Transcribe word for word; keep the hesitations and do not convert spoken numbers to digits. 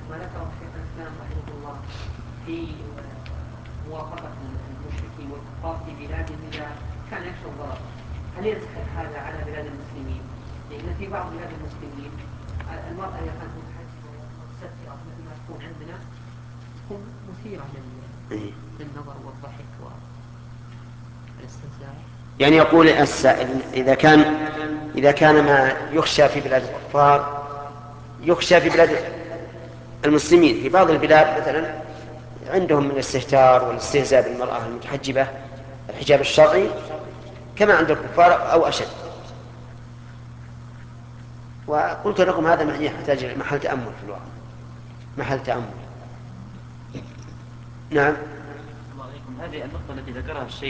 ما ذكره شيخ الإسلام رحمه الله في موافقة المشركين والكفار في بلادهم إذا كان يخشى الضرر، هل ينسخ هذا على بلاد المسلمين؟ لأن في بعض بلاد المسلمين المرأة إذا كانت متحجبة ومستترة مثل ما تكون عندنا تكون مثيرة للنظر والضحك والاستهزاء. يعني يقول السائل إذا كان إذا كان ما يخشى في بلاد الكفار يخشى في بلاد المسلمين، في بعض البلاد مثلا عندهم من الاستهتار والاستهزاء بالمرأة المتحجبة الحجاب الشرعي كما عند الكفار أو أشد. وقلت لكم هذا يحتاج محل تأمل في الواقع، محل تأمل. نعم. الله عليكم، هذه النقطة التي ذكرها الشيخ